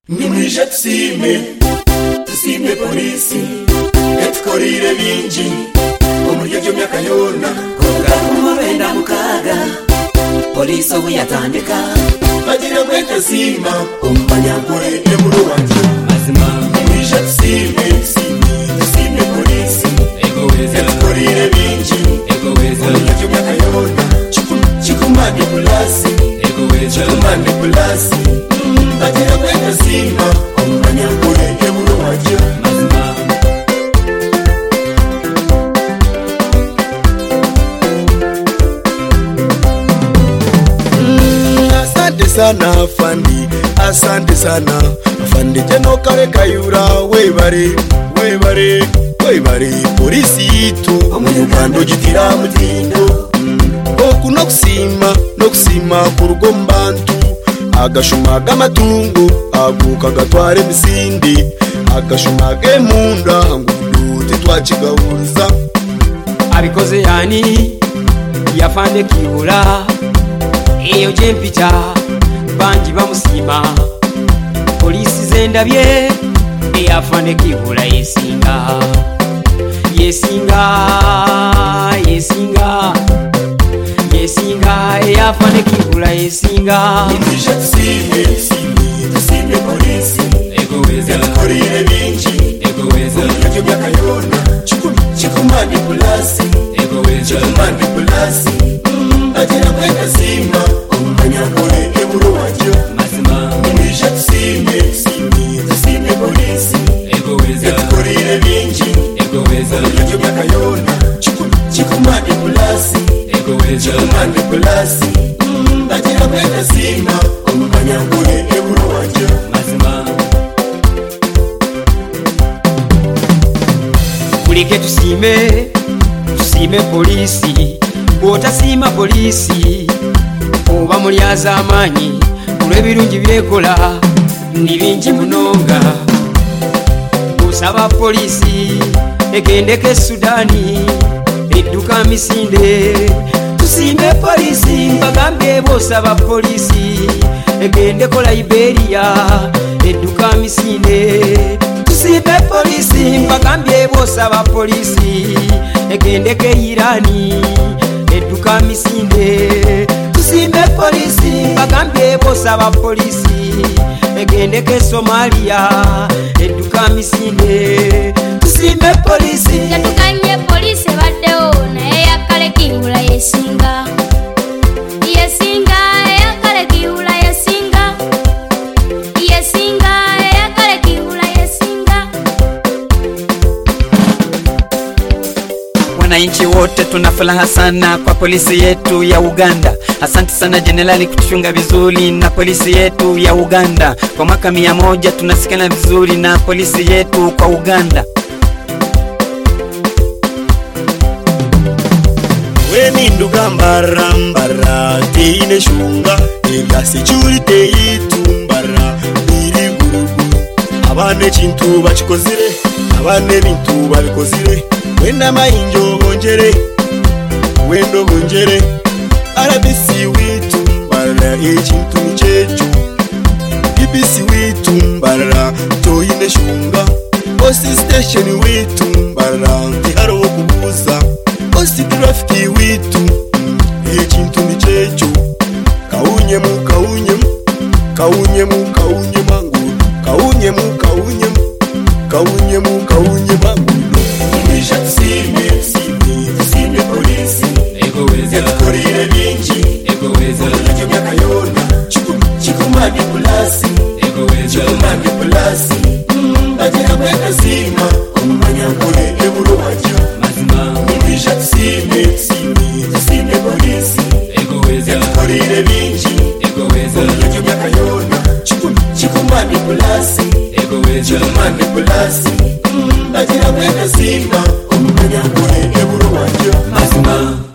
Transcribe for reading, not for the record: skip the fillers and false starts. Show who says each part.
Speaker 1: Nimwije tusime polisi etukorire bingi omuryo gyo myaka yona koga kumubenda mukaga polisi obu yatandika bagira kwetazima omumanyagure emuro wanje mazima nimwije tusime polisi etukorire bingi omuryo gyo myaka yona chikumande polisi chikumande polisi bagira kwetazima omumanyagure emuro wanje mazima.
Speaker 2: Sana afandi, asante sana afandi jeno kare kayura webare polisi itu omuyugando jitira mutindo okuno kusima kurugo mbantu agashuma gamatungo aguka gatware misindi agashuma gemunda ngudute twachigawuza
Speaker 3: abikoze yani yafande kiura eyo jempita banji bamusima polisi zendabye eyafane kibula yesinga eyafane kibula yesinga
Speaker 1: Nimwije tusime polisi etukorire bingi omuryo myaka yona chikumande polisi bagira kwetazima omumanyagure emuro wanje mazima nimwije tusime polisi etukorire bingi omuryo gyo myaka yona chikumande polisi bagira kwetazima omumanyagure emuro wanje mazima.
Speaker 3: kulike tusime polisi otasima polisi oba mulyaza amanyi olw'ebirungi byekola ni bingi munonga busaba polisi egendeke Sudani edduka misinde tusime polisi mbagambye bosaba polisi egendeko Liberia edduka misinde tusime polisi mbagambye bosaba polisi egendeke Irani eduka misinde tusime polisi bagambye bosaba polisi egendeke Somalia eduka misinde tusime polisi
Speaker 4: yatukanye polisi baddeo naye yakale kiwula yesinga yakale kiwula yesinga yakale kiwula yesinga.
Speaker 5: Wananchi wote tuna furaha sana kwa polisi yetu ya Uganda. Asante sana Jenerali kutuchunga vizuri na polisi yetu ya Uganda. Kwa mwaka 100 tunasikana vizuri na polisi yetu kwa Uganda.
Speaker 2: weni nduga mbara teine shunga ega security itumbara biri gurugu abane chintu bachikozire abane bintu babikozire wenda mayinjo bonjere wendo bonjere arabisi witumbara echintu chechu BBC witumbara toine shunga post station witumbara tiharo kubuza post traffic witu echintu chechu kaunye mangu
Speaker 1: Nimwije tusime polisi etukorire bingi omuryo gyo myaka yona chikumande polisi bagira kwetazima omumanyagure emuro wanje mazima nimwije tusime polisi etukorire bingi omuryo gyo myaka yona chikumande polisi bagira kwetazima omumanyagure emuro wanje mazima.